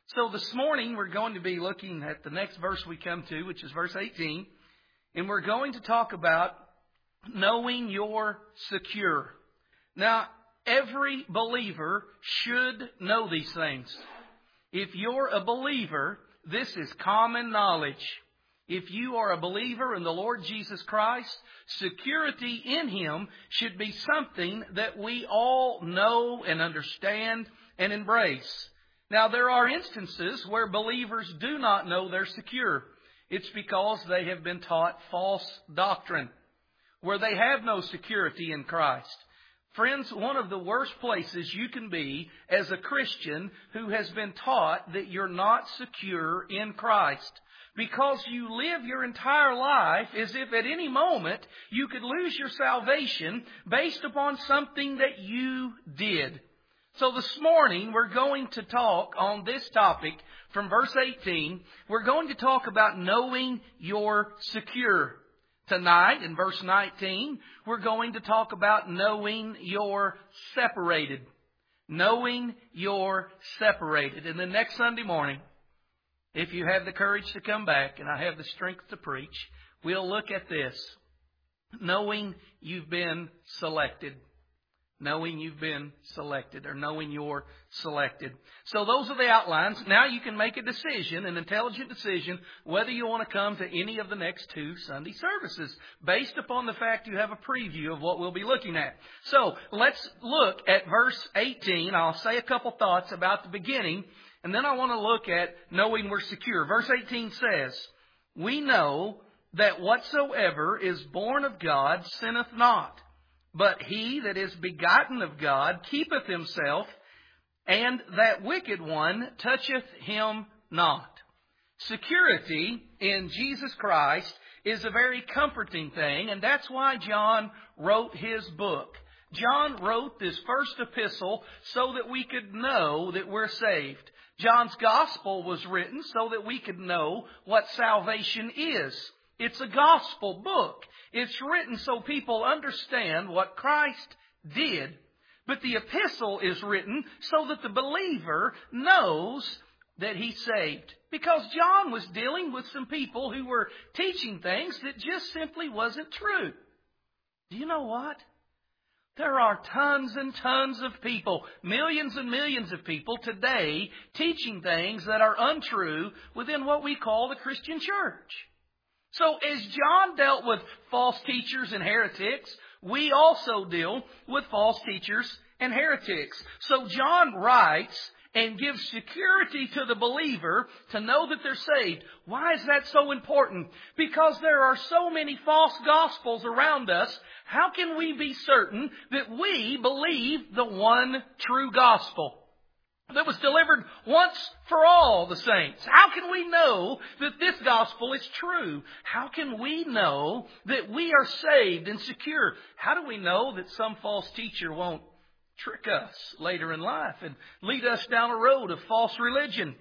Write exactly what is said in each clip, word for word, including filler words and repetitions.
So this morning we're going to be looking at the next verse we come to, which is verse eighteen. And we're going to talk about knowing you're secure. Now, every believer should know these things. If you're a believer, this is common knowledge. If you are a believer in the Lord Jesus Christ, security in Him should be something that we all know and understand and embrace. Now, there are instances where believers do not know they're secure. It's because they have been taught false doctrine, where they have no security in Christ. Friends, one of the worst places you can be as a Christian who has been taught that you're not secure in Christ, because you live your entire life as if at any moment you could lose your salvation based upon something that you did. So this morning we're going to talk on this topic from verse eighteen. We're going to talk about knowing you're secure. Tonight in verse nineteen, we're going to talk about knowing you're separated. Knowing you're separated. And then next Sunday morning, if you have the courage to come back and I have the strength to preach, we'll look at this. Knowing you've been selected. Knowing you've been selected, or knowing you're selected. So those are the outlines. Now you can make a decision, an intelligent decision, whether you want to come to any of the next two Sunday services, based upon the fact you have a preview of what we'll be looking at. So let's look at verse eighteen. I'll say a couple thoughts about the beginning, and then I want to look at knowing we're secure. Verse eighteen says, "We know that whatsoever is born of God sinneth not. But he that is begotten of God keepeth himself, and that wicked one toucheth him not." Security in Jesus Christ is a very comforting thing, and that's why John wrote his book. John wrote this first epistle so that we could know that we're saved. John's gospel was written so that we could know what salvation is. It's a gospel book. It's written so people understand what Christ did. But the epistle is written so that the believer knows that he's saved. Because John was dealing with some people who were teaching things that just simply wasn't true. Do you know what? There are tons and tons of people, millions and millions of people today teaching things that are untrue within what we call the Christian church. So as John dealt with false teachers and heretics, we also deal with false teachers and heretics. So John writes and gives security to the believer to know that they're saved. Why is that so important? Because there are so many false gospels around us. How can we be certain that we believe the one true gospel that was delivered once for all the saints? How can we know that this gospel is true? How can we know that we are saved and secure? How do we know that some false teacher won't trick us later in life and lead us down a road of false religion?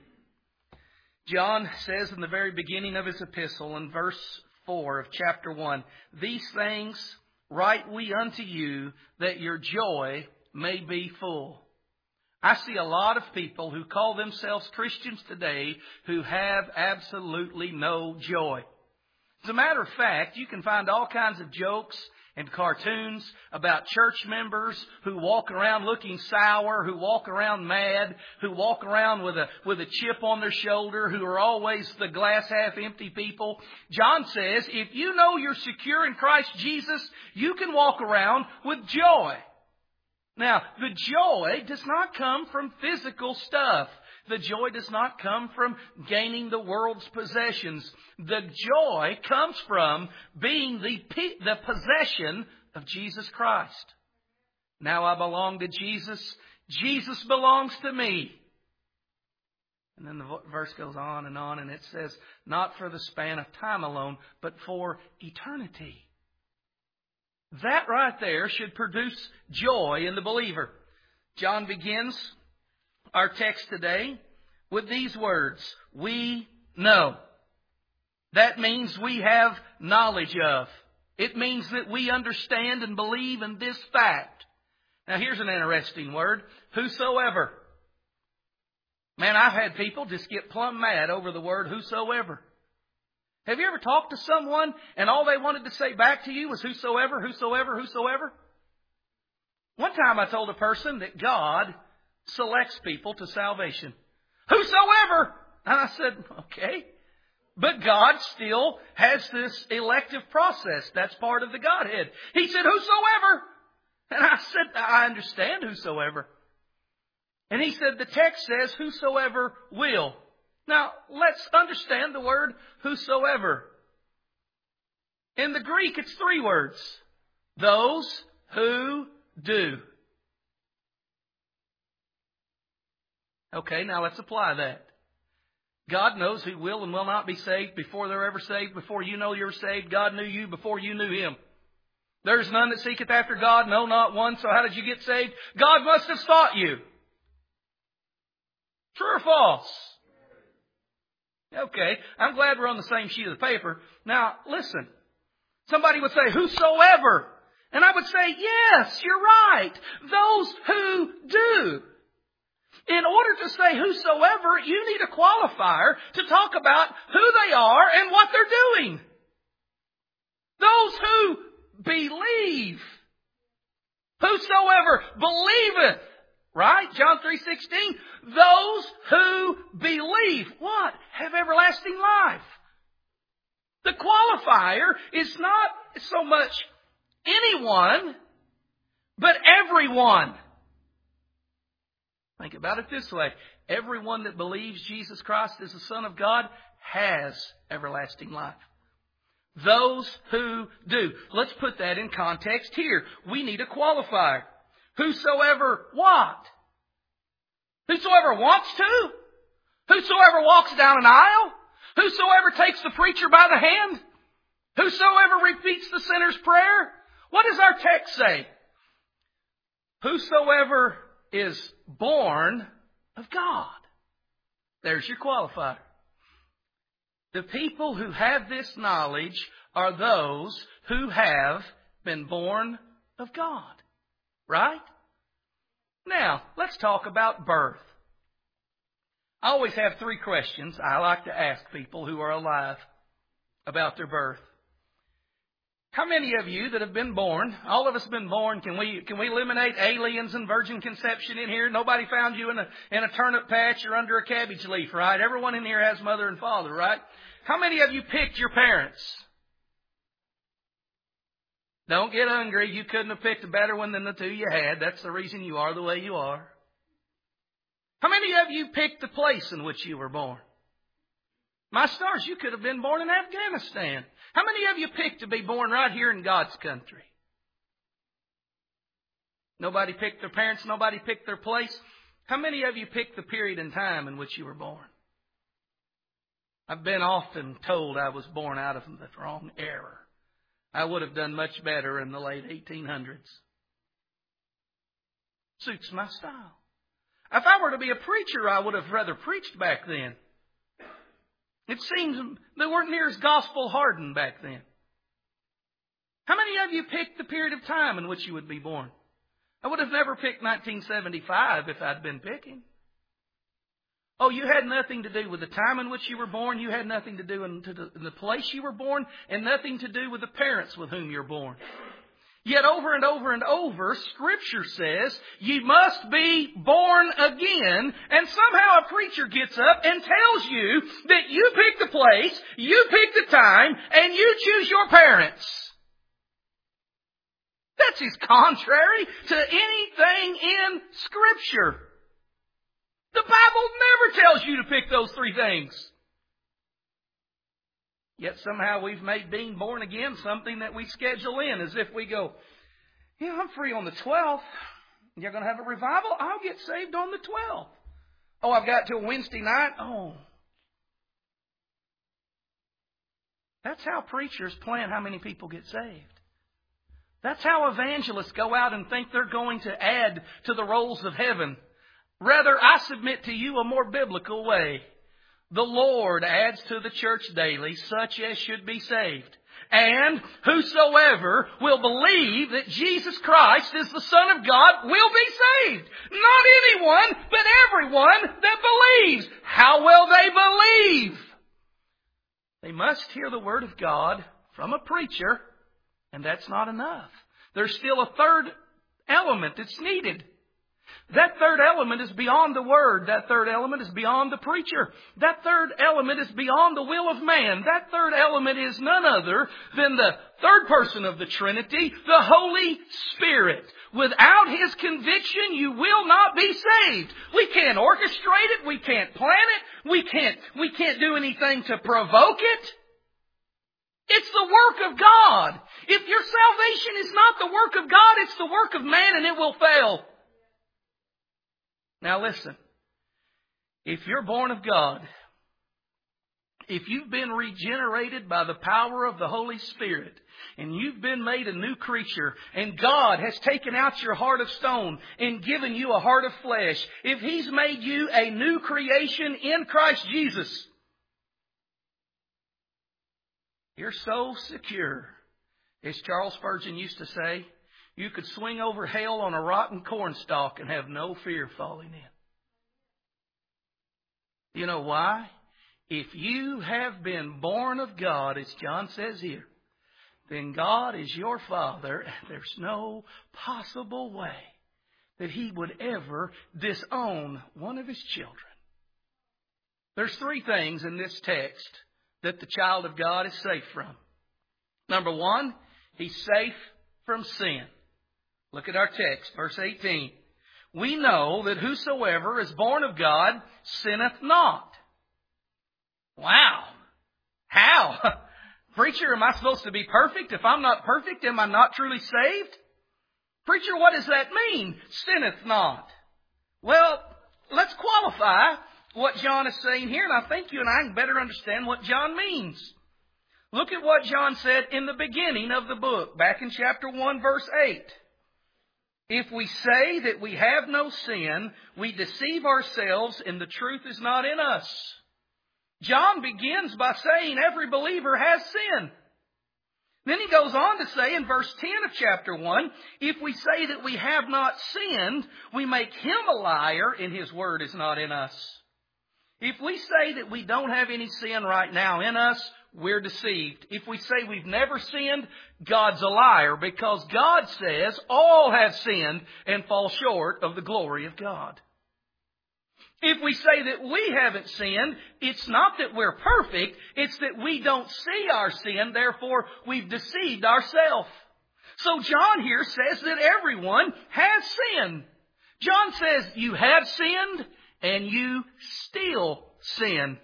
John says in the very beginning of his epistle in verse four of chapter one, "These things write we unto you, that your joy may be full." I see a lot of people who call themselves Christians today who have absolutely no joy. As a matter of fact, you can find all kinds of jokes and cartoons about church members who walk around looking sour, who walk around mad, who walk around with a with a chip on their shoulder, who are always the glass half empty people. John says, if you know you're secure in Christ Jesus, you can walk around with joy. Now, the joy does not come from physical stuff. The joy does not come from gaining the world's possessions. The joy comes from being the, the possession of Jesus Christ. Now I belong to Jesus. Jesus belongs to me. And then the verse goes on and on, and it says, not for the span of time alone, but for eternity. That right there should produce joy in the believer. John begins our text today with these words, "We know." That means we have knowledge of. It means that we understand and believe in this fact. Now here's an interesting word, whosoever. Man, I've had people just get plumb mad over the word whosoever. Have you ever talked to someone and all they wanted to say back to you was whosoever, whosoever, whosoever? One time I told a person that God selects people to salvation. Whosoever! And I said, okay. But God still has this elective process. That's part of the Godhead. He said, whosoever. And I said, I understand whosoever. And he said, the text says, whosoever will. Now, let's understand the word whosoever. In the Greek, it's three words. Those who do. Okay, now let's apply that. God knows who will and will not be saved before they're ever saved. Before you know you're saved, God knew you before you knew Him. There's none that seeketh after God, no, not one. So how did you get saved? God must have sought you. True or false? Okay, I'm glad we're on the same sheet of the paper. Now, listen. Somebody would say, whosoever. And I would say, yes, you're right. Those who do. In order to say whosoever, you need a qualifier to talk about who they are and what they're doing. Those who believe. Whosoever believeth. Right? John three sixteen. Those who believe. What? Have everlasting life. The qualifier is not so much anyone, but everyone. Think about it this way. Everyone that believes Jesus Christ is the Son of God has everlasting life. Those who do. Let's put that in context here. We need a qualifier. Whosoever what? Whosoever wants to? Whosoever walks down an aisle? Whosoever takes the preacher by the hand? Whosoever repeats the sinner's prayer? What does our text say? Whosoever is born of God. There's your qualifier. The people who have this knowledge are those who have been born of God. Right? Now, let's talk about birth. I always have three questions I like to ask people who are alive about their birth. How many of you that have been born, all of us have been born, can we can we eliminate aliens and virgin conception in here? Nobody found you in a in a turnip patch or under a cabbage leaf, right? Everyone in here has mother and father, right? How many of you picked your parents? Don't get hungry. You couldn't have picked a better one than the two you had. That's the reason you are the way you are. How many of you picked the place in which you were born? My stars, you could have been born in Afghanistan. How many of you picked to be born right here in God's country? Nobody picked their parents. Nobody picked their place. How many of you picked the period in time in which you were born? I've been often told I was born out of the wrong era. I would have done much better in the late eighteen hundreds. Suits my style. If I were to be a preacher, I would have rather preached back then. It seems they weren't near as gospel hardened back then. How many of you picked the period of time in which you would be born? I would have never picked nineteen seventy-five if I'd been picking. Oh, you had nothing to do with the time in which you were born. You had nothing to do in the place you were born, and nothing to do with the parents with whom you're born. Yet over and over and over, Scripture says, you must be born again. And somehow a preacher gets up and tells you that you pick the place, you pick the time, and you choose your parents. That's just contrary to anything in Scripture. The Bible never tells you to pick those three things. Yet somehow we've made being born again something that we schedule in as if we go, yeah, I'm free on the twelfth. You're going to have a revival? I'll get saved on the twelfth. Oh, I've got till Wednesday night? Oh. That's how preachers plan how many people get saved. That's how evangelists go out and think they're going to add to the rolls of heaven. Rather, I submit to you a more biblical way. The Lord adds to the church daily such as should be saved. And whosoever will believe that Jesus Christ is the Son of God will be saved. Not anyone, but everyone that believes. How will they believe? They must hear the Word of God from a preacher, and that's not enough. There's still a third element that's needed. That third element is beyond the Word. That third element is beyond the preacher. That third element is beyond the will of man. That third element is none other than the third person of the Trinity, the Holy Spirit. Without His conviction, you will not be saved. We can't orchestrate it. We can't plan it. We can't, we can't do anything to provoke it. It's the work of God. If your salvation is not the work of God, it's the work of man, and it will fail. Now listen, if you're born of God, if you've been regenerated by the power of the Holy Spirit, and you've been made a new creature, and God has taken out your heart of stone and given you a heart of flesh, if He's made you a new creation in Christ Jesus, you're so secure. As Charles Spurgeon used to say, you could swing over hell on a rotten cornstalk and have no fear falling in. You know why? If you have been born of God, as John says here, then God is your Father, and there's no possible way that He would ever disown one of His children. There's three things in this text that the child of God is safe from. Number one, he's safe from sin. Look at our text, verse eighteen. We know that whosoever is born of God sinneth not. Wow. How? Preacher, am I supposed to be perfect? If I'm not perfect, am I not truly saved? Preacher, what does that mean? Sinneth not. Well, let's qualify what John is saying here, and I think you and I can better understand what John means. Look at what John said in the beginning of the book, back in chapter one, verse eight. If we say that we have no sin, we deceive ourselves and the truth is not in us. John begins by saying every believer has sin. Then he goes on to say in verse ten of chapter one, if we say that we have not sinned, we make Him a liar and His word is not in us. If we say that we don't have any sin right now in us, we're deceived. If we say we've never sinned, God's a liar, because God says all have sinned and fall short of the glory of God. If we say that we haven't sinned, it's not that we're perfect, it's that we don't see our sin, therefore we've deceived ourselves. So John here says that everyone has sinned. John says you have sinned and you still sin.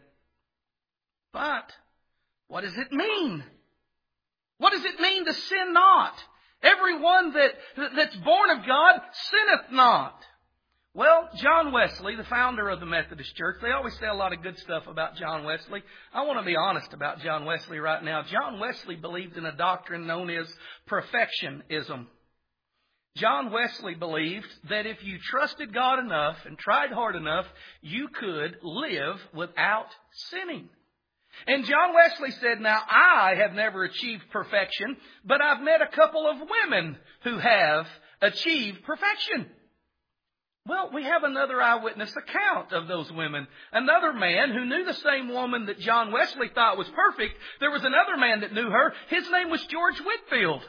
But what does it mean? What does it mean to sin not? Everyone that, that's born of God sinneth not. Well, John Wesley, the founder of the Methodist Church, they always say a lot of good stuff about John Wesley. I want to be honest about John Wesley right now. John Wesley believed in a doctrine known as perfectionism. John Wesley believed that if you trusted God enough and tried hard enough, you could live without sinning. And John Wesley said, now I have never achieved perfection, but I've met a couple of women who have achieved perfection. Well, we have another eyewitness account of those women. Another man who knew the same woman that John Wesley thought was perfect. There was another man that knew her. His name was George Whitefield.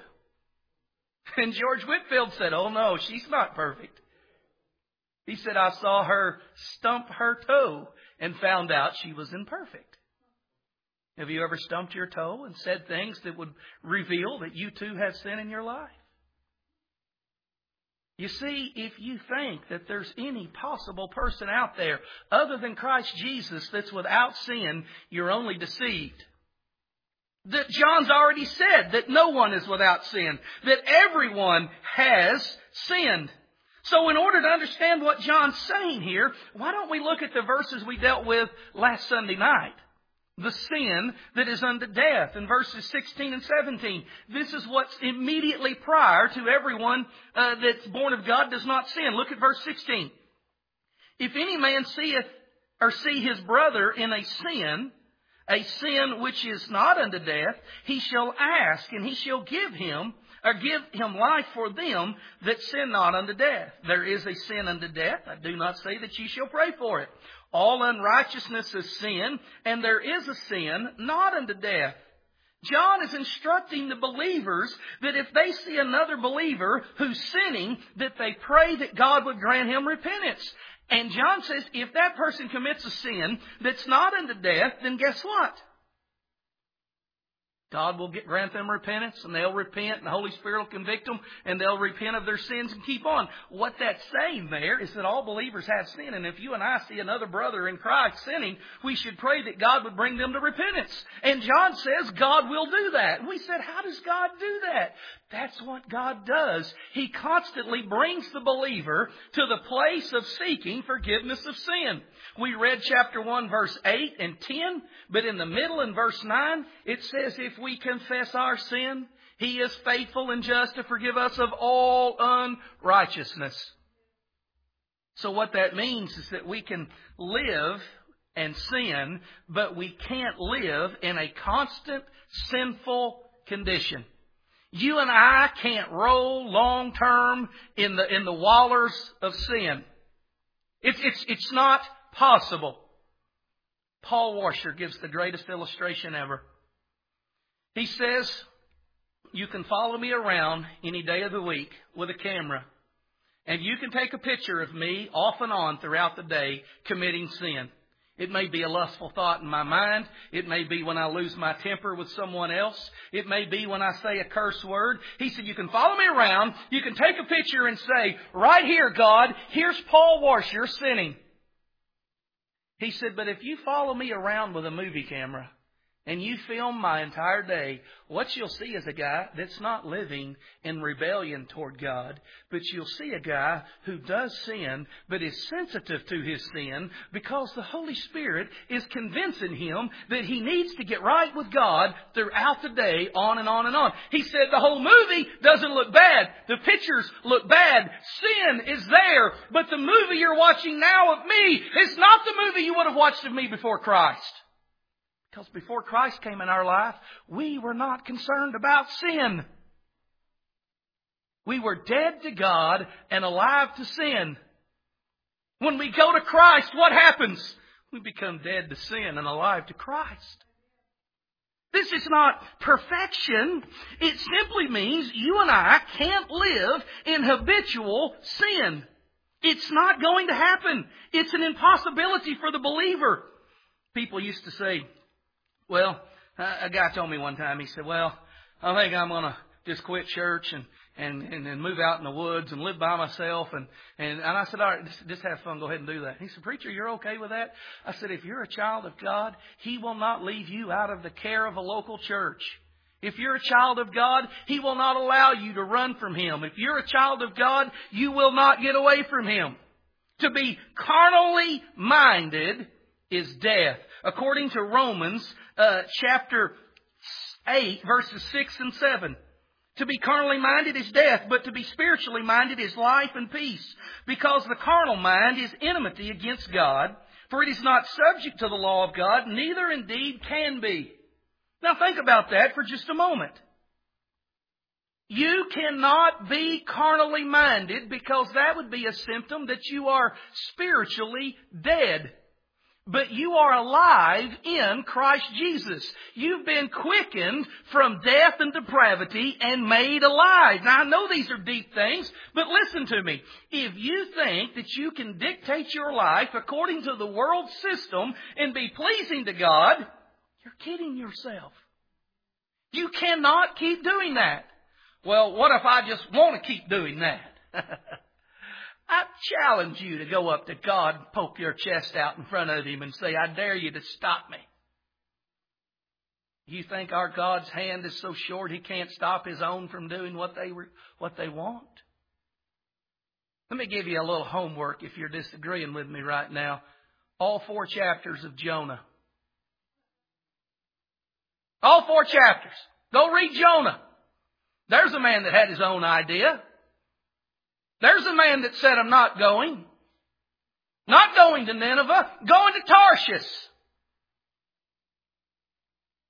And George Whitefield said, oh no, she's not perfect. He said, I saw her stump her toe and found out she was imperfect. Have you ever stumped your toe and said things that would reveal that you too have sin in your life? You see, if you think that there's any possible person out there other than Christ Jesus that's without sin, you're only deceived. That John's already said that no one is without sin, that everyone has sinned. So in order to understand what John's saying here, why don't we look at the verses we dealt with last Sunday night? The sin that is unto death in verses sixteen and seventeen. This is what's immediately prior to everyone uh, that's born of God does not sin. Look at verse sixteen. If any man seeth or see his brother in a sin, a sin which is not unto death, he shall ask, and he shall give him, or give him life for them that sin not unto death. There is a sin unto death. I do not say that ye shall pray for it. All unrighteousness is sin, and there is a sin not unto death. John is instructing the believers that if they see another believer who's sinning, that they pray that God would grant him repentance. And John says if that person commits a sin that's not unto death, then guess what? God will get, grant them repentance, and they'll repent, and the Holy Spirit will convict them, and they'll repent of their sins and keep on. What that's saying there is that all believers have sin, and if you and I see another brother in Christ sinning, we should pray that God would bring them to repentance. And John says God will do that. And we said, how does God do that? That's what God does. He constantly brings the believer to the place of seeking forgiveness of sin. We read chapter one, verse eight and ten, but in the middle in verse nine, it says, if we confess our sin, He is faithful and just to forgive us of all unrighteousness. So what that means is that we can live and sin, but we can't live in a constant sinful condition. You and I can't roll long term in the in the wallers of sin. It's it's it's not possible. Paul Washer gives the greatest illustration ever. He says, you can follow me around any day of the week with a camera, and you can take a picture of me off and on throughout the day committing sin. It may be a lustful thought in my mind. It may be when I lose my temper with someone else. It may be when I say a curse word. He said, you can follow me around. You can take a picture and say, right here, God, here's Paul Washer sinning. He said, but if you follow me around with a movie camera and you film my entire day, what you'll see is a guy that's not living in rebellion toward God, but you'll see a guy who does sin, but is sensitive to his sin because the Holy Spirit is convincing him that he needs to get right with God throughout the day, on and on and on. He said the whole movie doesn't look bad. The pictures look bad. Sin is there, but the movie you're watching now of me is not the movie you would have watched of me before Christ. Because before Christ came in our life, we were not concerned about sin. We were dead to God and alive to sin. When we go to Christ, what happens? We become dead to sin and alive to Christ. This is not perfection. It simply means you and I can't live in habitual sin. It's not going to happen. It's an impossibility for the believer. People used to say, well, a guy told me one time, he said, well, I think I'm going to just quit church and, and, and, and move out in the woods and live by myself. And, and, and I said, all right, just, just have fun. Go ahead and do that. He said, preacher, you're okay with that? I said, if you're a child of God, He will not leave you out of the care of a local church. If you're a child of God, He will not allow you to run from Him. If you're a child of God, you will not get away from Him. To be carnally minded is death. According to Romans uh, chapter eight, verses six and seven. To be carnally minded is death, but to be spiritually minded is life and peace. Because the carnal mind is enmity against God, for it is not subject to the law of God, neither indeed can be. Now think about that for just a moment. You cannot be carnally minded because that would be a symptom that you are spiritually dead. But you are alive in Christ Jesus. You've been quickened from death and depravity and made alive. Now, I know these are deep things, but listen to me. If you think that you can dictate your life according to the world system and be pleasing to God, you're kidding yourself. You cannot keep doing that. Well, what if I just want to keep doing that? I challenge you to go up to God and poke your chest out in front of Him and say, I dare you to stop me. You think our God's hand is so short He can't stop His own from doing what they what they want? Let me give you a little homework if you're disagreeing with me right now. All four chapters of Jonah. All four chapters. Go read Jonah. There's a man that had his own idea. There's a man that said, I'm not going. Not going to Nineveh, going to Tarshish.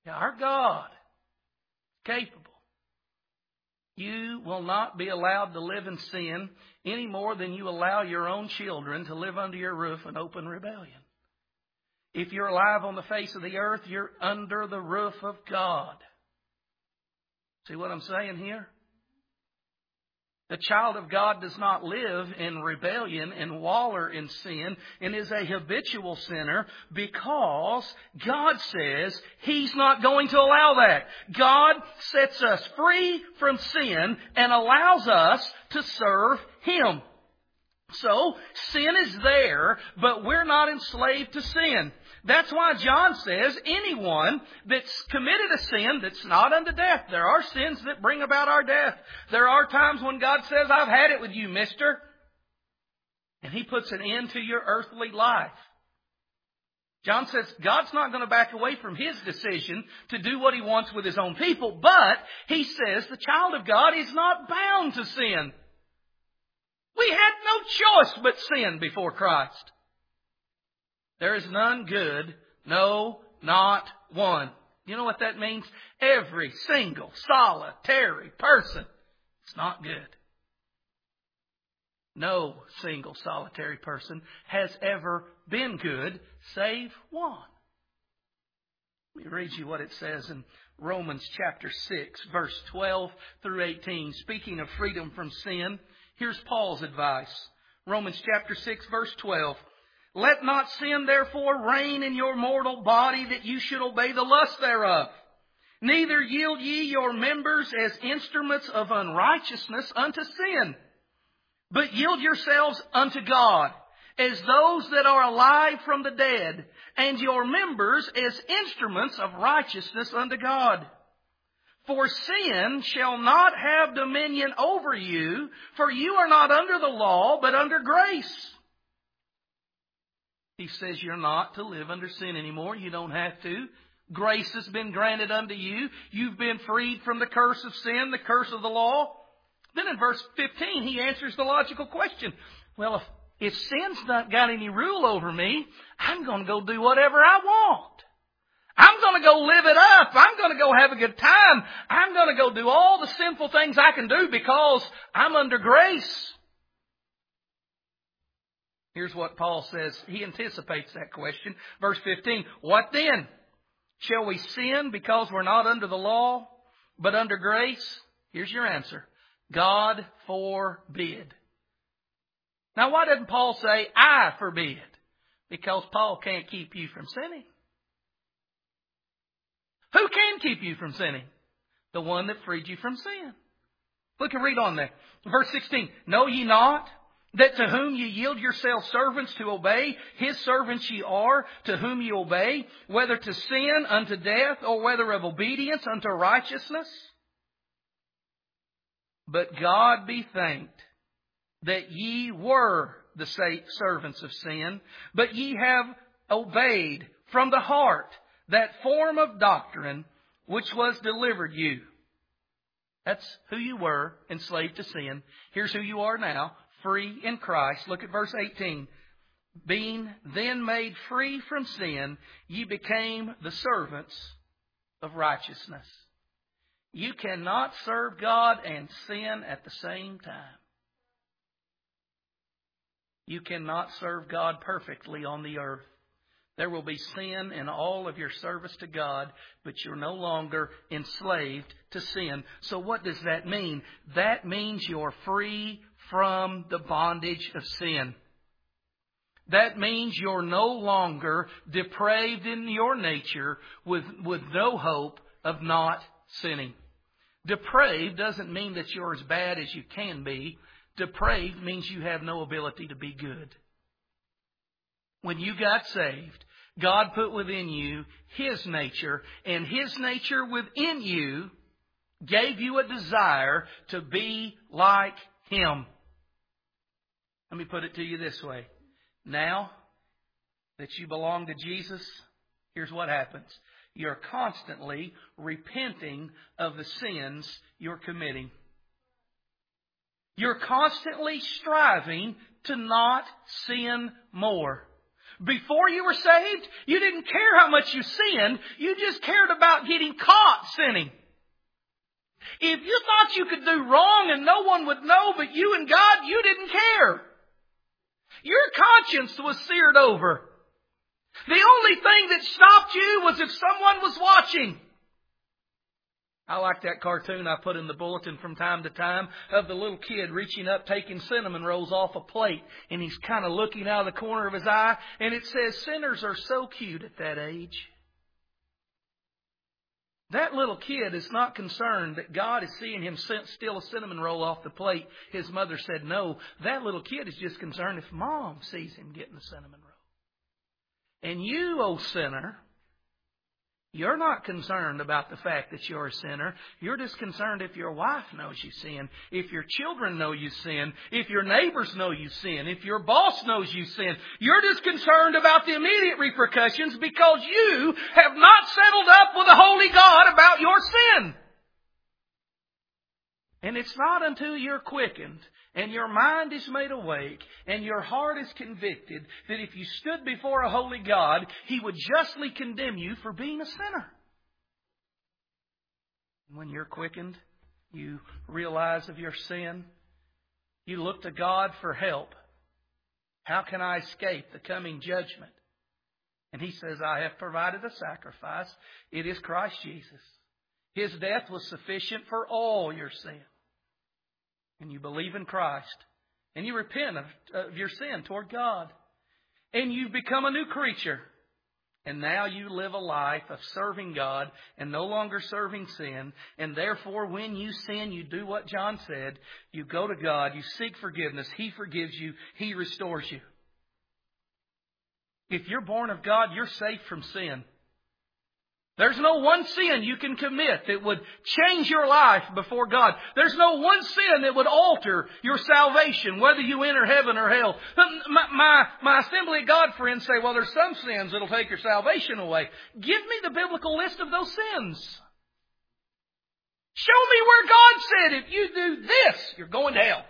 Our God is capable. You will not be allowed to live in sin any more than you allow your own children to live under your roof in open rebellion. If you're alive on the face of the earth, you're under the roof of God. See what I'm saying here? The child of God does not live in rebellion and waller in sin and is a habitual sinner because God says He's not going to allow that. God sets us free from sin and allows us to serve Him. So, sin is there, but we're not enslaved to sin. That's why John says anyone that's committed a sin that's not unto death. There are sins that bring about our death. There are times when God says, I've had it with you, mister. And He puts an end to your earthly life. John says God's not going to back away from His decision to do what He wants with His own people. But He says the child of God is not bound to sin. We had no choice but sin before Christ. There is none good, no, not one. You know what that means? Every single solitary person is not good. No single solitary person has ever been good, save one. Let me read you what it says in Romans chapter six, verse twelve through eighteen. Speaking of freedom from sin, here's Paul's advice. Romans chapter six, verse twelve. Let not sin therefore reign in your mortal body, that you should obey the lust thereof. Neither yield ye your members as instruments of unrighteousness unto sin, but yield yourselves unto God, as those that are alive from the dead, and your members as instruments of righteousness unto God. For sin shall not have dominion over you, for you are not under the law, but under grace. He says you're not to live under sin anymore. You don't have to. Grace has been granted unto you. You've been freed from the curse of sin, the curse of the law. Then in verse fifteen, he answers the logical question. Well, if, if sin's not got any rule over me, I'm going to go do whatever I want. I'm going to go live it up. I'm going to go have a good time. I'm going to go do all the sinful things I can do because I'm under grace. Here's what Paul says. He anticipates that question. Verse fifteen, what then? Shall we sin because we're not under the law, but under grace? Here's your answer. God forbid. Now, why doesn't Paul say, I forbid? Because Paul can't keep you from sinning. Who can keep you from sinning? The one that freed you from sin. Look and read on there. Verse sixteen, know ye not that to whom ye yield yourselves servants to obey, His servants ye are, to whom ye obey, whether to sin unto death, or whether of obedience unto righteousness? But God be thanked that ye were the servants of sin, but ye have obeyed from the heart that form of doctrine which was delivered you. That's who you were, enslaved to sin. Here's who you are now, free in Christ. Look at verse eighteen. Being then made free from sin, ye became the servants of righteousness. You cannot serve God and sin at the same time. You cannot serve God perfectly on the earth. There will be sin in all of your service to God, but you're no longer enslaved to sin. So what does that mean? That means you're free from the bondage of sin. That means you're no longer depraved in your nature with, with no hope of not sinning. Depraved doesn't mean that you're as bad as you can be. Depraved means you have no ability to be good. When you got saved, God put within you His nature, and His nature within you gave you a desire to be like Him. Let me put it to you this way. Now that you belong to Jesus, here's what happens. You're constantly repenting of the sins you're committing. You're constantly striving to not sin more. Before you were saved, you didn't care how much you sinned. You just cared about getting caught sinning. If you thought you could do wrong and no one would know but you and God, you didn't care. Your conscience was seared over. The only thing that stopped you was if someone was watching. I like that cartoon I put in the bulletin from time to time of the little kid reaching up, taking cinnamon rolls off a plate, and he's kind of looking out of the corner of his eye, and it says, sinners are so cute at that age. That little kid is not concerned that God is seeing him steal a cinnamon roll off the plate. His mother said no. That little kid is just concerned if Mom sees him getting the cinnamon roll. And you, oh sinner, you're not concerned about the fact that you're a sinner. You're just concerned if your wife knows you sin, if your children know you sin, if your neighbors know you sin, if your boss knows you sin. You're just concerned about the immediate repercussions because you have not settled up with a holy God about your sin. And it's not until you're quickened and your mind is made awake and your heart is convicted that if you stood before a holy God, He would justly condemn you for being a sinner. When you're quickened, you realize of your sin. You look to God for help. How can I escape the coming judgment? And He says, I have provided a sacrifice. It is Christ Jesus. His death was sufficient for all your sin. And you believe in Christ. And you repent of, of your sin toward God. And you become a new creature. And now you live a life of serving God and no longer serving sin. And therefore, when you sin, you do what John said. You go to God. You seek forgiveness. He forgives you. He restores you. If you're born of God, you're safe from sin. There's no one sin you can commit that would change your life before God. There's no one sin that would alter your salvation, whether you enter heaven or hell. My, my, my Assembly of God friends say, well, there's some sins that'll take your salvation away. Give me the biblical list of those sins. Show me where God said, if you do this, you're going to hell.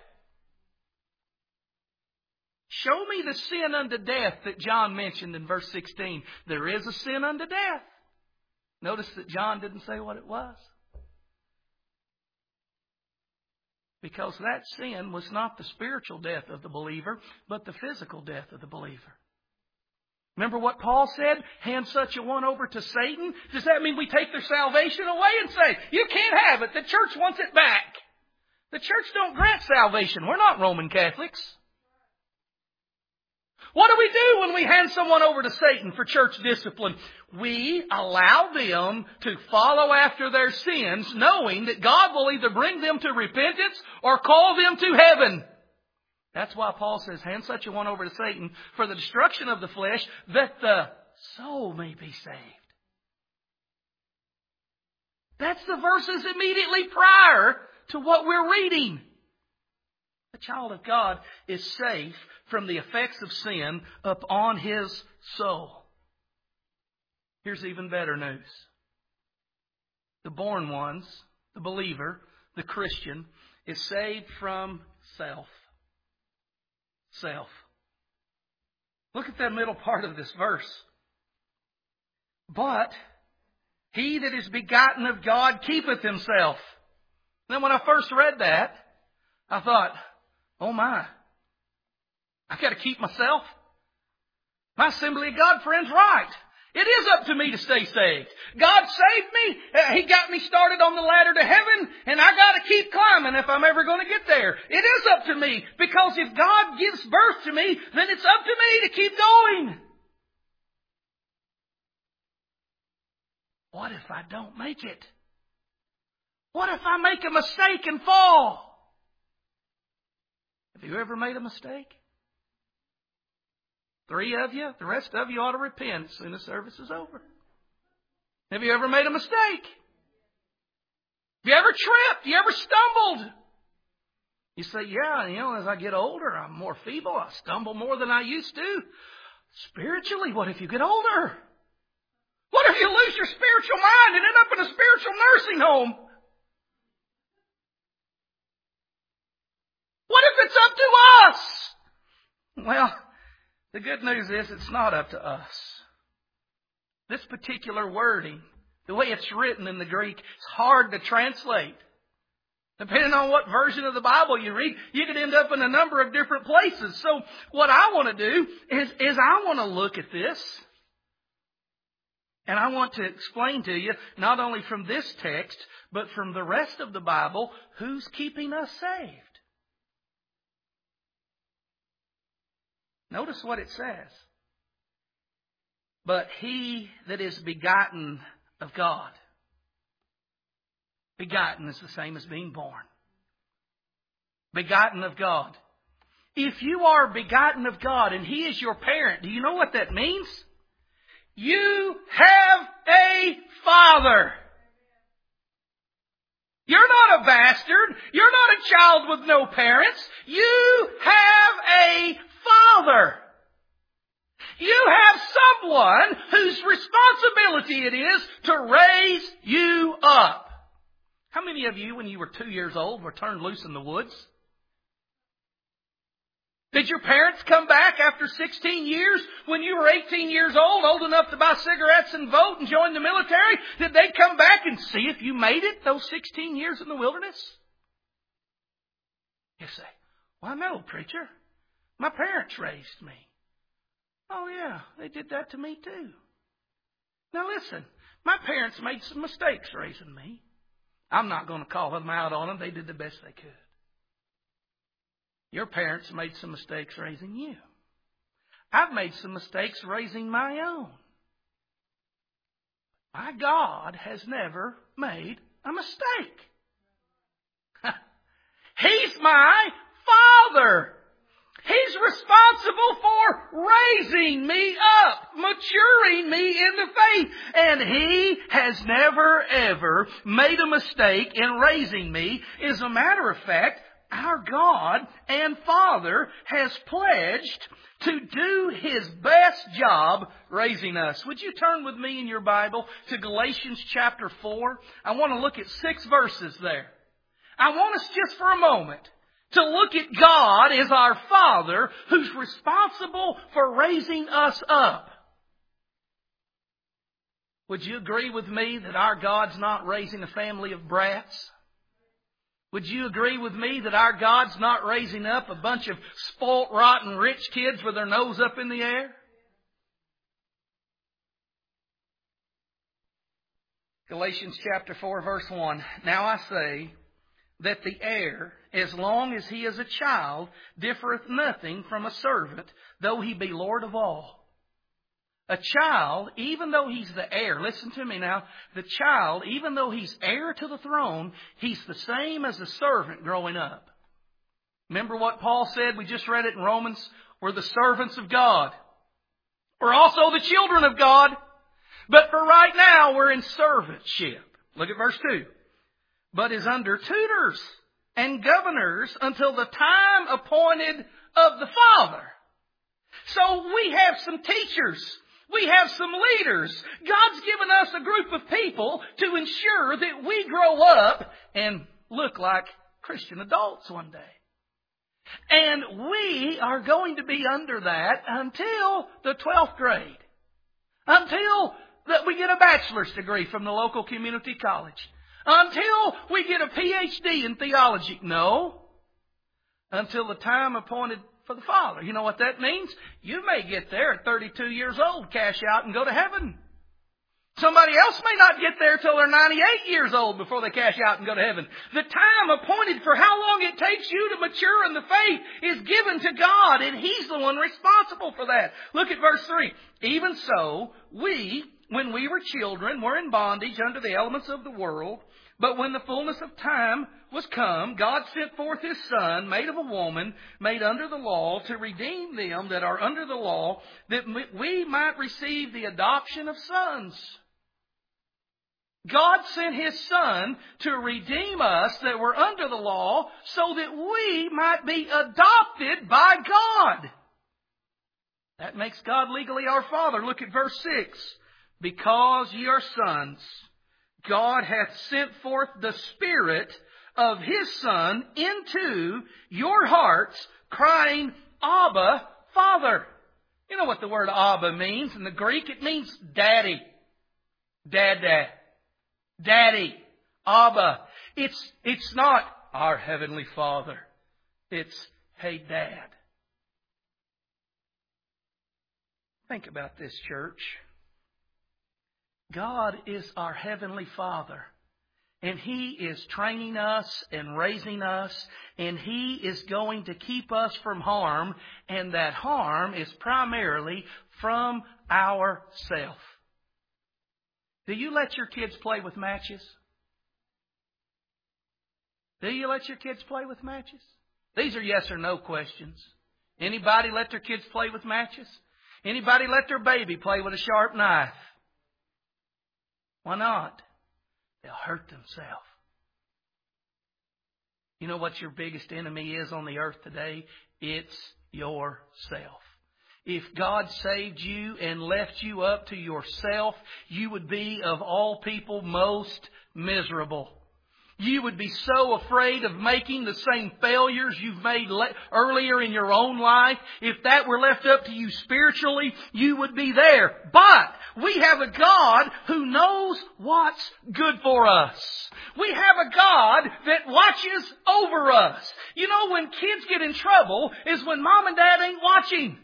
Show me the sin unto death that John mentioned in verse sixteen. There is a sin unto death. Notice that John didn't say what it was. Because that sin was not the spiritual death of the believer, but the physical death of the believer. Remember what Paul said? Hand such a one over to Satan. Does that mean we take their salvation away and say, you can't have it. The church wants it back. The church don't grant salvation. We're not Roman Catholics. What do we do when we hand someone over to Satan for church discipline? We allow them to follow after their sins, knowing that God will either bring them to repentance or call them to heaven. That's why Paul says, hand such a one over to Satan for the destruction of the flesh, that the soul may be saved. That's the verses immediately prior to what we're reading. The child of God is safe from the effects of sin upon his soul. Here's even better news. The born ones, the believer, the Christian, is saved from self. Self. Look at that middle part of this verse. But he that is begotten of God keepeth himself. Then when I first read that, I thought, oh my, I've got to keep myself. My Assembly of God friend's right. It is up to me to stay saved. God saved me. He got me started on the ladder to heaven, and I got to keep climbing if I'm ever going to get there. It is up to me, because if God gives birth to me, then it's up to me to keep going. What if I don't make it? What if I make a mistake and fall? Have you ever made a mistake? Three of you, the rest of you ought to repent as soon as service is over. Have you ever made a mistake? Have you ever tripped? You ever stumbled? You say, yeah, you know, as I get older, I'm more feeble. I stumble more than I used to. Spiritually, what if you get older? What if you lose your spiritual mind and end up in a spiritual nursing home? What if it's up to us? Well, The good news is it's not up to us. This particular wording, the way it's written in the Greek, it's hard to translate. Depending on what version of the Bible you read, you could end up in a number of different places. So what I want to do is, is I want to look at this. And I want to explain to you, not only from this text, but from the rest of the Bible, who's keeping us saved. Notice what it says. But he that is begotten of God. Begotten is the same as being born. Begotten of God. If you are begotten of God and He is your parent, do you know what that means? You have a father. You're not a bastard. You're not a child with no parents. You have a father. You have someone whose responsibility it is to raise you up. How many of you, when you were two years old, were turned loose in the woods? Did your parents come back after sixteen years when you were eighteen years old, old enough to buy cigarettes and vote and join the military? Did they come back and see if you made it those sixteen years in the wilderness? You say, well, no, preacher. My parents raised me. Oh, yeah, they did that to me too. Now listen, my parents made some mistakes raising me. I'm not going to call them out on them. They did the best they could. Your parents made some mistakes raising you. I've made some mistakes raising my own. My God has never made a mistake. He's my Father. He's responsible for raising me up, maturing me in the faith. And He has never, ever made a mistake in raising me. As a matter of fact, our God and Father has pledged to do His best job raising us. Would you turn with me in your Bible to Galatians chapter four? I want to look at six verses there. I want us just for a moment to look at God as our Father who's responsible for raising us up. Would you agree with me that our God's not raising a family of brats? Would you agree with me that our God's not raising up a bunch of spoilt, rotten, rich kids with their nose up in the air? Galatians chapter four, verse one. Now I say that the heir, as long as he is a child, differeth nothing from a servant, though he be Lord of all. A child, even though he's the heir, listen to me now, the child, even though he's heir to the throne, he's the same as a servant growing up. Remember what Paul said? We just read it in Romans. We're the servants of God. We're also the children of God. But for right now, we're in servantship. Look at verse two. But is under tutors and governors until the time appointed of the Father. So we have some teachers. We have some leaders. God's given us a group of people to ensure that we grow up and look like Christian adults one day. And we are going to be under that until the twelfth grade. Until that we get a bachelor's degree from the local community college. Until we get a P H D in theology. No. Until the time appointed for the Father. You know what that means? You may get there at thirty-two years old, cash out and go to heaven. Somebody else may not get there till they're ninety-eight years old before they cash out and go to heaven. The time appointed for how long it takes you to mature in the faith is given to God, and He's the one responsible for that. Look at verse three. Even so, we, when we were children, were in bondage under the elements of the world. But when the fullness of time was come, God sent forth His Son, made of a woman, made under the law, to redeem them that are under the law, that we might receive the adoption of sons. God sent His Son to redeem us that were under the law, so that we might be adopted by God. That makes God legally our Father. Look at verse six. Because ye are sons, God hath sent forth the Spirit of His Son into your hearts, crying, Abba, Father. You know what the word Abba means in the Greek? It means daddy. Dada. Daddy. Abba. It's, it's not our Heavenly Father. It's, hey, Dad. Think about this, church. God is our Heavenly Father. And He is training us and raising us. And He is going to keep us from harm. And that harm is primarily from ourself. Do you let your kids play with matches? Do you let your kids play with matches? These are yes or no questions. Anybody let their kids play with matches? Anybody let their baby play with a sharp knife? Why not? They'll hurt themselves. You know what your biggest enemy is on the earth today? It's yourself. If God saved you and left you up to yourself, you would be, of all people, most miserable. You would be so afraid of making the same failures you've made le- earlier in your own life. If that were left up to you spiritually, you would be there. But we have a God who knows what's good for us. We have a God that watches over us. You know, when kids get in trouble is when mom and dad ain't watching.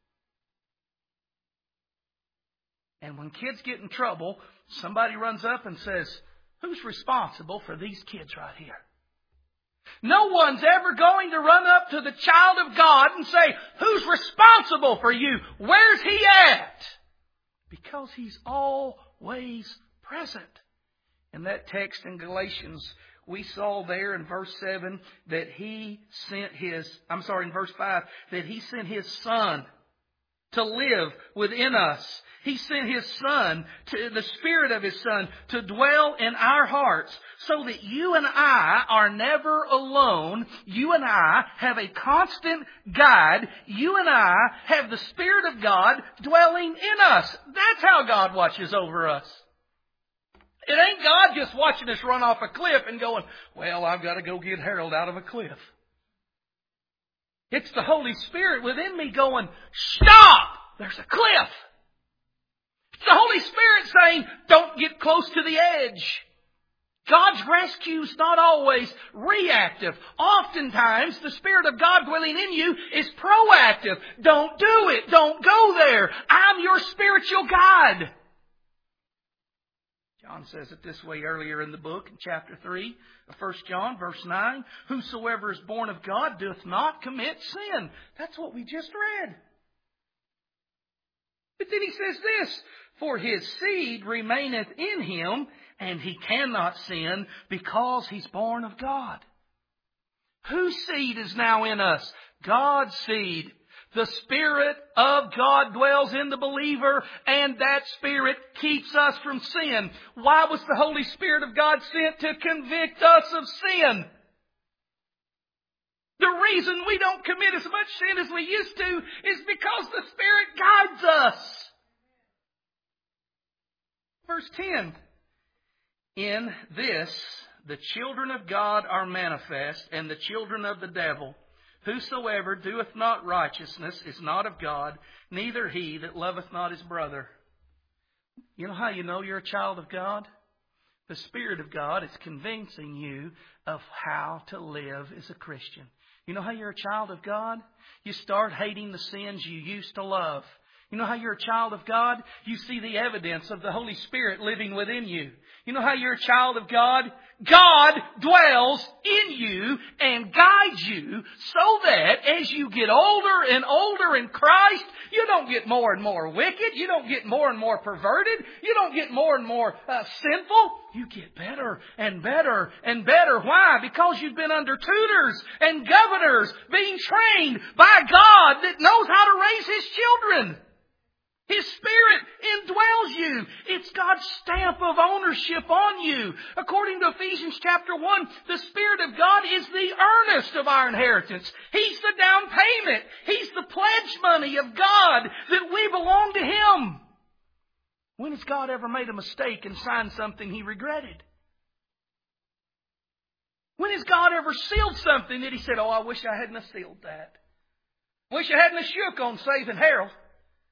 And when kids get in trouble, somebody runs up and says, who's responsible for these kids right here? No one's ever going to run up to the child of God and say, who's responsible for you? Where's he at? Because he's always present. In that text in Galatians, we saw there in verse seven that he sent his, I'm sorry, in verse five, that he sent his Son to live within us. He sent His Son, to the Spirit of His Son, to dwell in our hearts so that you and I are never alone. You and I have a constant guide. You and I have the Spirit of God dwelling in us. That's how God watches over us. It ain't God just watching us run off a cliff and going, well, I've got to go get Harold out of a cliff. It's the Holy Spirit within me going, stop! There's a cliff. It's the Holy Spirit saying, don't get close to the edge. God's rescue is not always reactive. Oftentimes, the Spirit of God dwelling in you is proactive. Don't do it. Don't go there. I'm your spiritual guide. John says it this way earlier in the book, in chapter three of First John, verse nine. Whosoever is born of God doth not commit sin. That's what we just read. But then he says this, for his seed remaineth in him, and he cannot sin because he's born of God. Whose seed is now in us? God's seed. The Spirit of God dwells in the believer, and that Spirit keeps us from sin. Why was the Holy Spirit of God sent? To convict us of sin. The reason we don't commit as much sin as we used to is because the Spirit guides us. Verse ten. In this, the children of God are manifest, and the children of the devil. Whosoever doeth not righteousness is not of God, neither he that loveth not his brother. You know how you know you're a child of God? The Spirit of God is convincing you of how to live as a Christian. You know how you're a child of God? You start hating the sins you used to love. You know how you're a child of God? You see the evidence of the Holy Spirit living within you. You know how you're a child of God? God dwells in you and guides you so that as you get older and older in Christ, you don't get more and more wicked. You don't get more and more perverted. You don't get more and more uh, sinful. You get better and better and better. Why? Because you've been under tutors and governors being trained by God that knows how to raise His children. His Spirit indwells you. It's God's stamp of ownership on you. According to Ephesians chapter one, the Spirit of God is the earnest of our inheritance. He's the down payment. He's the pledge money of God that we belong to Him. When has God ever made a mistake and signed something He regretted? When has God ever sealed something that He said, oh, I wish I hadn't have sealed that. Wish I hadn't have shook on saving Harold.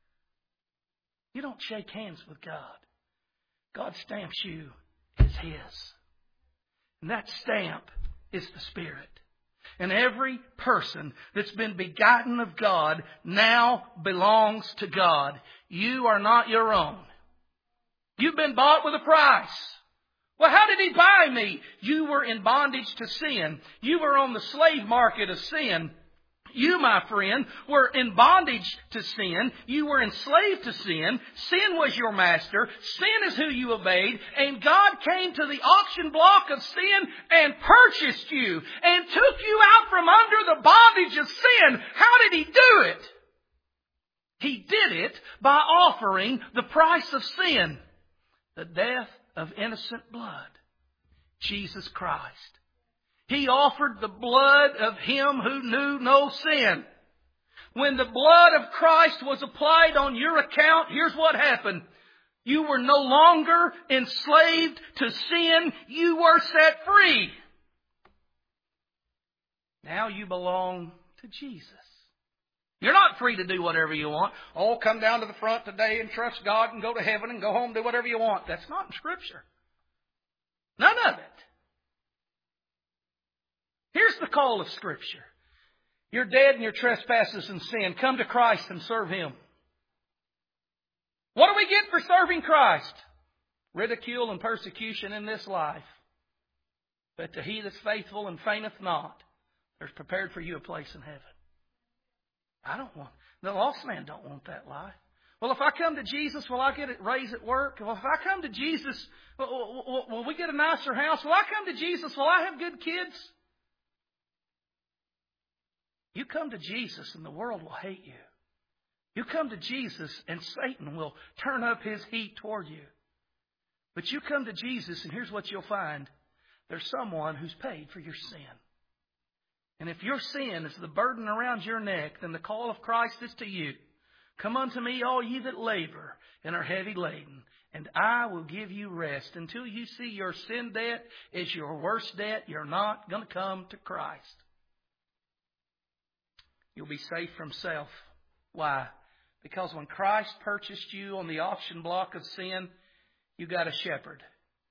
You don't shake hands with God. God stamps you as His. And that stamp is the Spirit. And every person that's been begotten of God now belongs to God. You are not your own. You've been bought with a price. Well, how did He buy me? You were in bondage to sin. You were on the slave market of sin. You, my friend, were in bondage to sin. You were enslaved to sin. Sin was your master. Sin is who you obeyed. And God came to the auction block of sin and purchased you and took you out from under the bondage of sin. How did He do it? He did it by offering the price of sin, the death of innocent blood, Jesus Christ. He offered the blood of Him who knew no sin. When the blood of Christ was applied on your account, here's what happened. You were no longer enslaved to sin. You were set free. Now you belong to Jesus. You're not free to do whatever you want. Oh, come down to the front today and trust God and go to heaven and go home and do whatever you want. That's not in Scripture. None of it. Here's the call of Scripture. You're dead in your trespasses and sin. Come to Christ and serve Him. What do we get for serving Christ? Ridicule and persecution in this life. But to he that's faithful and fainteth not, there's prepared for you a place in heaven. I don't want, the lost man don't want that life. Well, if I come to Jesus, will I get a raise at work? Well, if I come to Jesus, will, will, will we get a nicer house? Will I come to Jesus? Will I have good kids? You come to Jesus and the world will hate you. You come to Jesus and Satan will turn up his heat toward you. But you come to Jesus and here's what you'll find. There's someone who's paid for your sin. And if your sin is the burden around your neck, then the call of Christ is to you. Come unto me, all ye that labor and are heavy laden, and I will give you rest. Until you see your sin debt is your worst debt, you're not going to come to Christ. You'll be safe from self. Why? Because when Christ purchased you on the auction block of sin, you got a shepherd.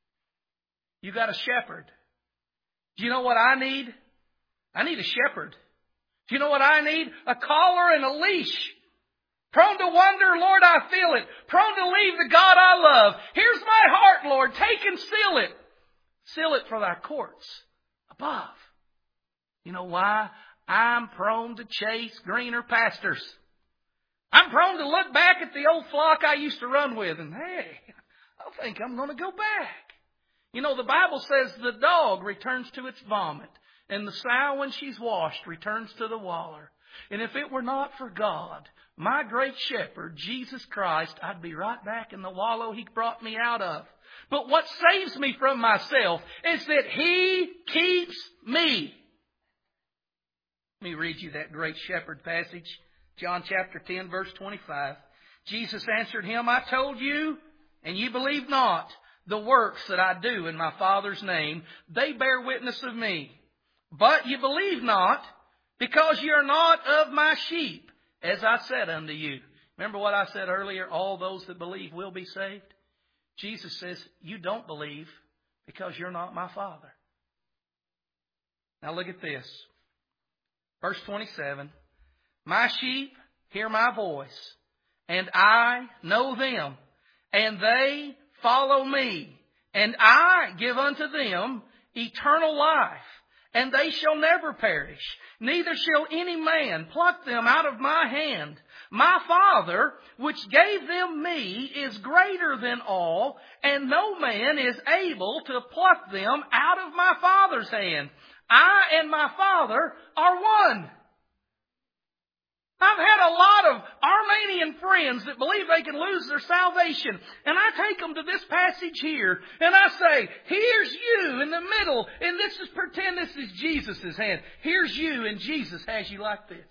You got a shepherd. Do you know what I need? I need a shepherd. Do you know what I need? A collar and a leash. Prone to wonder, Lord, I feel it. Prone to leave the God I love. Here's my heart, Lord. Take and seal it. Seal it for thy courts above. You know why? I'm prone to chase greener pastures. I'm prone to look back at the old flock I used to run with and, hey, I think I'm going to go back. You know, the Bible says the dog returns to its vomit, and the sow, when she's washed, returns to the waller. And if it were not for God, my great shepherd, Jesus Christ, I'd be right back in the wallow He brought me out of. But what saves me from myself is that He keeps me. Let me read you that great shepherd passage. John chapter ten, verse twenty-five. Jesus answered him, I told you, and you believe not. The works that I do in my Father's name, they bear witness of me. But you believe not, because you are not of my sheep, as I said unto you. Remember what I said earlier? All those that believe will be saved. Jesus says, you don't believe because you're not my Father. Now look at this. Verse twenty-seven. My sheep hear my voice, and I know them, and they follow me, and I give unto them eternal life, and they shall never perish, neither shall any man pluck them out of my hand. My Father, which gave them me, is greater than all, and no man is able to pluck them out of my Father's hand. I and my Father are one. I've had a lot of Armenian friends that believe they can lose their salvation. And I take them to this passage here. And I say, here's you in the middle. And this is, pretend this is Jesus' hand. Here's you and Jesus has you like this.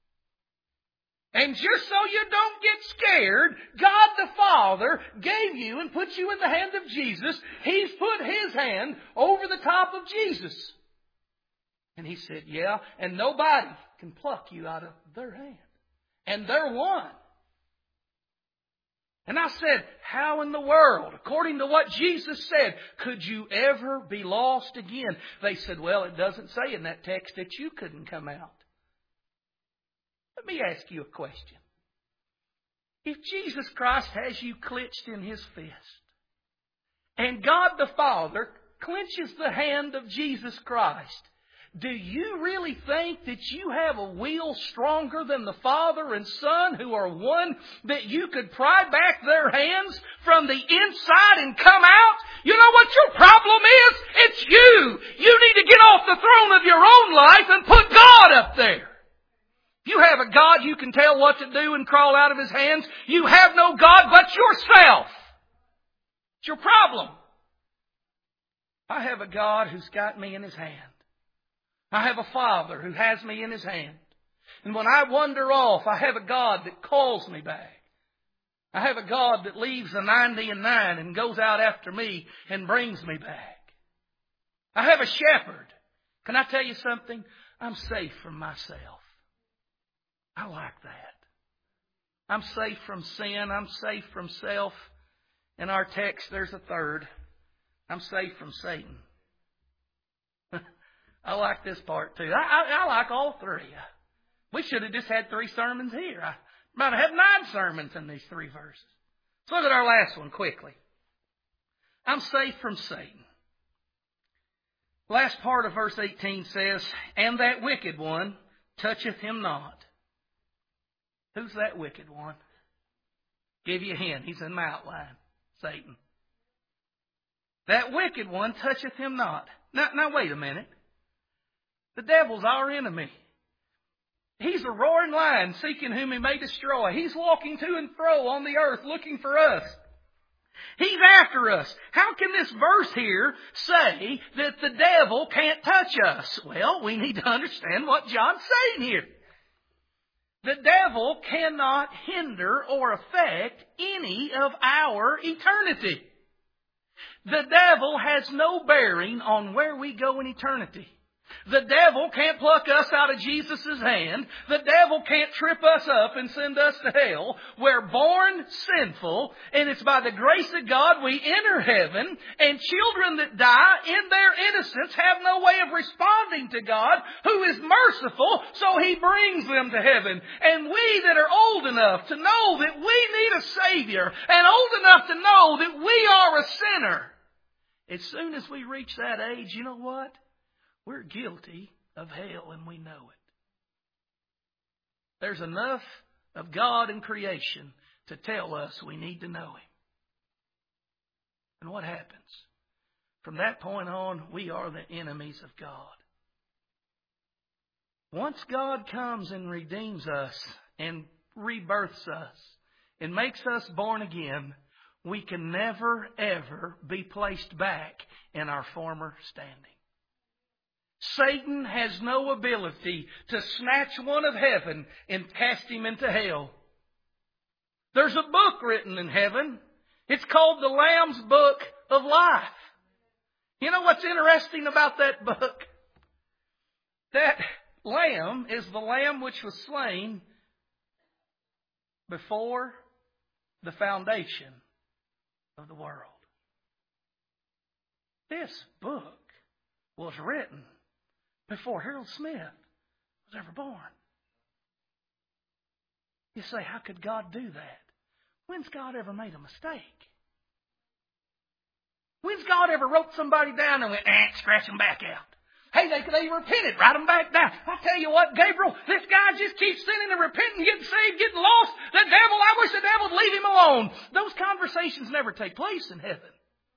And just so you don't get scared, God the Father gave you and put you in the hand of Jesus. He's put His hand over the top of Jesus. And He said, yeah, and nobody can pluck you out of their hand. And they're one. And I said, how in the world, according to what Jesus said, could you ever be lost again? They said, well, it doesn't say in that text that you couldn't come out. Let me ask you a question. If Jesus Christ has you clenched in His fist, and God the Father clenches the hand of Jesus Christ, do you really think that you have a will stronger than the Father and Son who are one, that you could pry back their hands from the inside and come out? You know what your problem is? It's you. You need to get off the throne of your own life and put God up there. If you have a God you can tell what to do and crawl out of His hands, you have no God but yourself. It's your problem. I have a God who's got me in His hand. I have a Father who has me in His hand. And when I wander off, I have a God that calls me back. I have a God that leaves the ninety and nine and goes out after me and brings me back. I have a shepherd. Can I tell you something? I'm safe from myself. I like that. I'm safe from sin. I'm safe from self. In our text, there's a third. I'm safe from Satan. I like this part too. I, I, I like all three. We should have just had three sermons here. I might have had nine sermons in these three verses. Let's look at our last one quickly. I'm safe from Satan. Last part of verse eighteen says, and that wicked one toucheth him not. Who's that wicked one? Give you a hint. He's in my outline. Satan. That wicked one toucheth him not. Now, now wait a minute. The devil's our enemy. He's a roaring lion seeking whom he may destroy. He's walking to and fro on the earth looking for us. He's after us. How can this verse here say that the devil can't touch us? Well, we need to understand what John's saying here. The devil cannot hinder or affect any of our eternity. The devil has no bearing on where we go in eternity. The devil can't pluck us out of Jesus' hand. The devil can't trip us up and send us to hell. We're born sinful, and it's by the grace of God we enter heaven, and children that die in their innocence have no way of responding to God, who is merciful, so He brings them to heaven. And we that are old enough to know that we need a Savior, and old enough to know that we are a sinner, as soon as we reach that age, you know what? We're guilty of hell, and we know it. There's enough of God in creation to tell us we need to know Him. And what happens? From that point on, we are the enemies of God. Once God comes and redeems us and rebirths us and makes us born again, we can never, ever be placed back in our former standing. Satan has no ability to snatch one of heaven and cast him into hell. There's a book written in heaven. It's called the Lamb's Book of Life. You know what's interesting about that book? That lamb is the lamb which was slain before the foundation of the world. This book was written before Harold Smith was ever born. You say, how could God do that? When's God ever made a mistake? When's God ever wrote somebody down and went, eh, scratch them back out? Hey, they, they repented, write them back down. I tell you what, Gabriel, this guy just keeps sinning and repenting, getting saved, getting lost. The devil, I wish the devil would leave him alone. Those conversations never take place in heaven.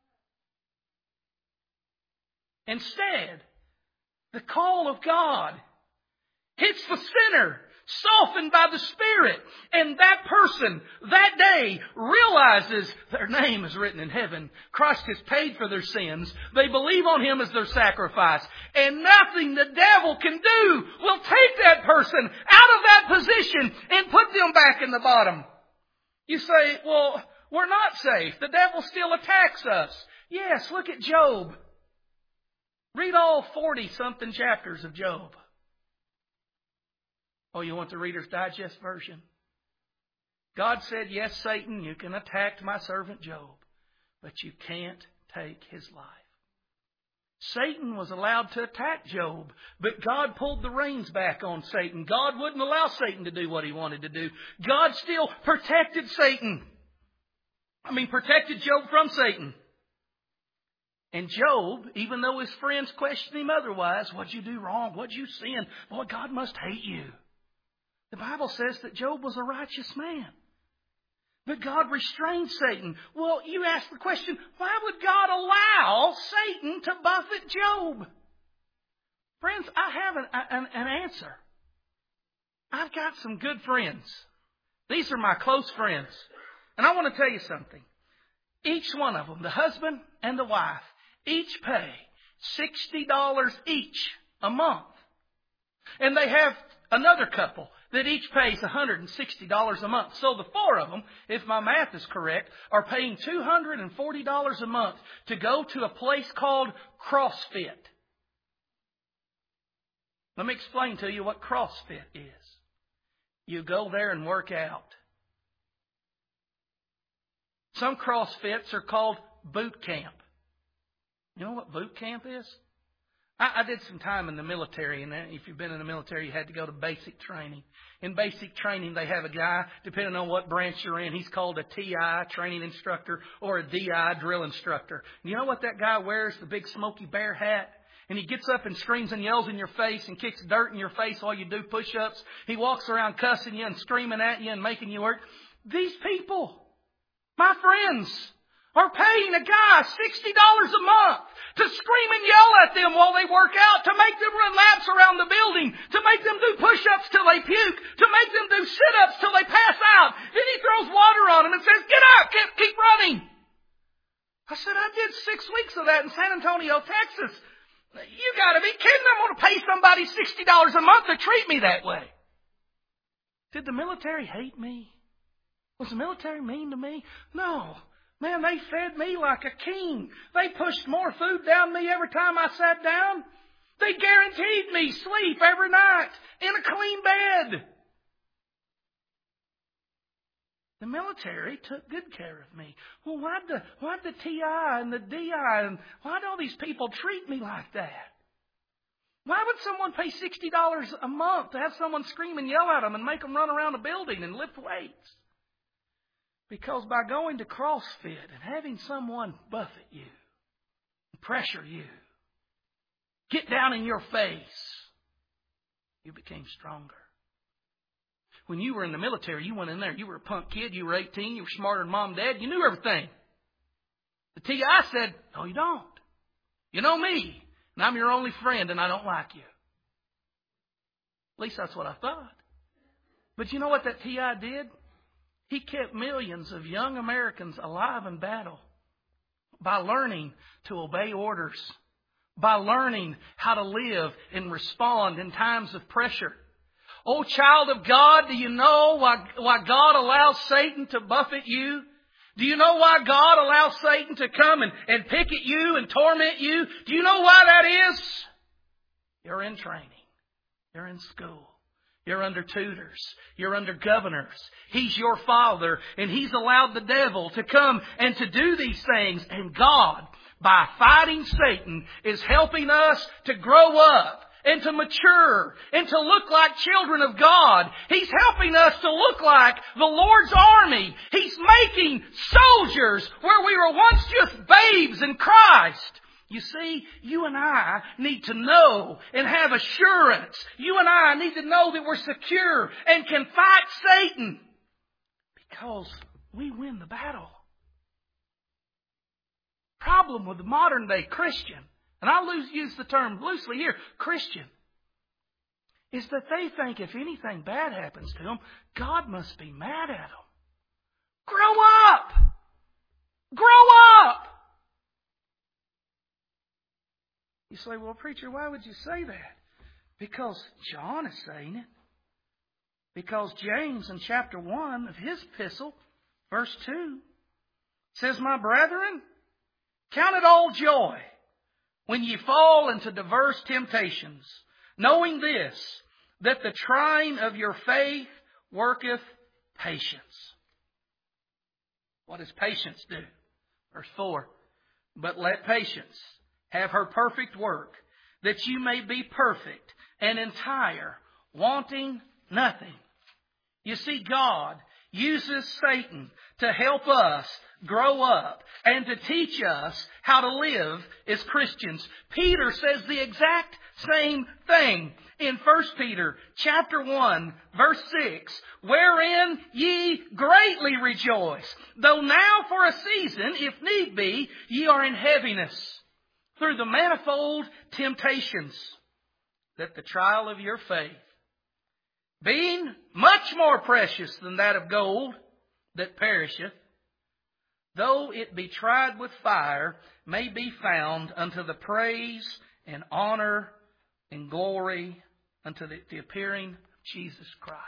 Instead, the call of God hits the sinner, softened by the Spirit. And that person, that day, realizes their name is written in heaven. Christ has paid for their sins. They believe on Him as their sacrifice. And nothing the devil can do will take that person out of that position and put them back in the bottom. You say, well, we're not safe. The devil still attacks us. Yes, look at Job. Read all forty-something chapters of Job. Oh, you want the Reader's Digest version? God said, yes, Satan, you can attack my servant Job, but you can't take his life. Satan was allowed to attack Job, but God pulled the reins back on Satan. God wouldn't allow Satan to do what he wanted to do. God still protected Satan. I mean, protected Job from Satan. And Job, even though his friends questioned him otherwise, what'd you do wrong? What'd you sin? Boy, God must hate you. The Bible says that Job was a righteous man. But God restrained Satan. Well, you ask the question, why would God allow Satan to buffet Job? Friends, I have an, an, an answer. I've got some good friends. These are my close friends. And I want to tell you something. Each one of them, the husband and the wife, each pay sixty dollars each a month. And they have another couple that each pays one hundred sixty dollars a month. So the four of them, if my math is correct, are paying two hundred forty dollars a month to go to a place called CrossFit. Let me explain to you what CrossFit is. You go there and work out. Some CrossFits are called boot camp. You know what boot camp is? I, I did some time in the military, and if you've been in the military, you had to go to basic training. In basic training, they have a guy, depending on what branch you're in, he's called a T I, training instructor, or a D I, drill instructor. And you know what that guy wears? The big smoky bear hat. And he gets up and screams and yells in your face and kicks dirt in your face while you do push-ups. He walks around cussing you and screaming at you and making you work. These people, my friends, are paying a guy sixty dollars a month to scream and yell at them while they work out, to make them run laps around the building, to make them do push-ups till they puke, to make them do sit-ups till they pass out. Then he throws water on them and says, get up, keep, keep running. I said, I did six weeks of that in San Antonio, Texas. You got to be kidding. I'm going to pay somebody sixty dollars a month to treat me that way. Did the military hate me? Was the military mean to me? No. Man, they fed me like a king. They pushed more food down me every time I sat down. They guaranteed me sleep every night in a clean bed. The military took good care of me. Well, why'd the, why'd the T I and the D I and why'd all these people treat me like that? Why would someone pay sixty dollars a month to have someone scream and yell at them and make them run around a building and lift weights? Because by going to CrossFit and having someone buffet you, pressure you, get down in your face, you became stronger. When you were in the military, you went in there, you were a punk kid, you were eighteen, you were smarter than mom and dad, you knew everything. The T I said, no, you don't. You know me, and I'm your only friend, and I don't like you. At least that's what I thought. But you know what that T I did? He kept millions of young Americans alive in battle by learning to obey orders, by learning how to live and respond in times of pressure. Oh, child of God, do you know why, why God allows Satan to buffet you? Do you know why God allows Satan to come and, and pick at you and torment you? Do you know why that is? You're in training. You're in school. You're under tutors. You're under governors. He's your father, and He's allowed the devil to come and to do these things. And God, by fighting Satan, is helping us to grow up and to mature and to look like children of God. He's helping us to look like the Lord's army. He's making soldiers where we were once just babes in Christ. You see, you and I need to know and have assurance. You and I need to know that we're secure and can fight Satan because we win the battle. Problem with the modern day Christian, and I'll use the term loosely here, Christian, is that they think if anything bad happens to them, God must be mad at them. Grow up! Grow up! You say, well, preacher, why would you say that? Because John is saying it. Because James in chapter one of his epistle, verse two, says, my brethren, count it all joy when ye fall into diverse temptations, knowing this, that the trying of your faith worketh patience. What does patience do? Verse four. But let patience have her perfect work, that you may be perfect and entire, wanting nothing. You see, God uses Satan to help us grow up and to teach us how to live as Christians. Peter says the exact same thing in First Peter chapter one, verse six, wherein ye greatly rejoice, though now for a season, if need be, ye are in heaviness, through the manifold temptations, that the trial of your faith, being much more precious than that of gold that perisheth, though it be tried with fire, may be found unto the praise and honor and glory unto the, the appearing of Jesus Christ.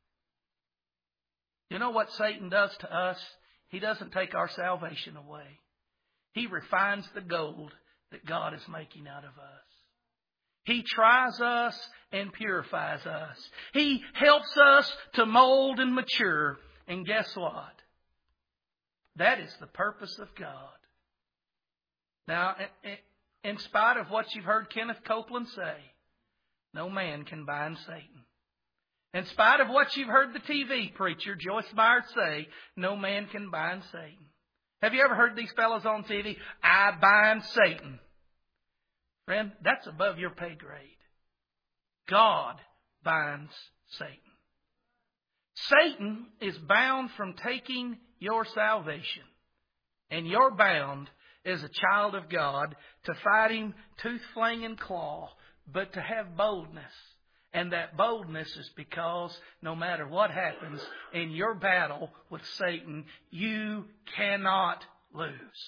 You know what Satan does to us? He doesn't take our salvation away. He refines the gold that God is making out of us. He tries us and purifies us. He helps us to mold and mature. And guess what? That is the purpose of God. Now, in spite of what you've heard Kenneth Copeland say, no man can bind Satan. In spite of what you've heard the T V preacher Joyce Meyer say, no man can bind Satan. Have you ever heard these fellows on T V? I bind Satan. Friend, that's above your pay grade. God binds Satan. Satan is bound from taking your salvation. And you're bound as a child of God to fight him tooth, flang, and claw, but to have boldness. And that boldness is because no matter what happens in your battle with Satan, you cannot lose.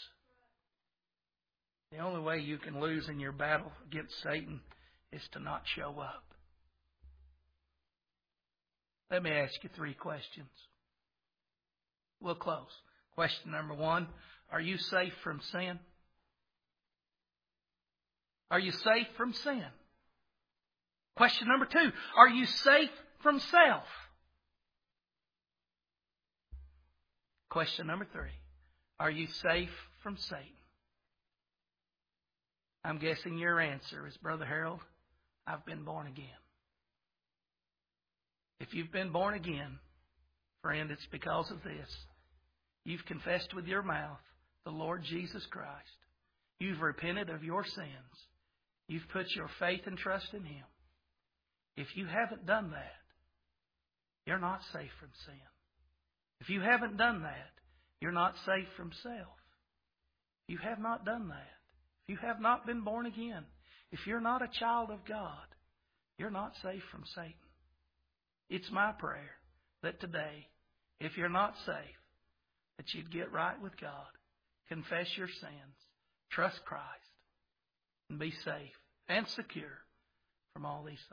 The only way you can lose in your battle against Satan is to not show up. Let me ask you three questions. We'll close. Question number one, are you safe from sin? Are you safe from sin? Question number two, are you safe from self? Question number three, are you safe from Satan? I'm guessing your answer is, Brother Harold, I've been born again. If you've been born again, friend, it's because of this. You've confessed with your mouth the Lord Jesus Christ. You've repented of your sins. You've put your faith and trust in Him. If you haven't done that, you're not safe from sin. If you haven't done that, you're not safe from self. If you have not done that, if you have not been born again, if you're not a child of God, you're not safe from Satan. It's my prayer that today, if you're not safe, that you'd get right with God, confess your sins, trust Christ, and be safe and secure from all these things.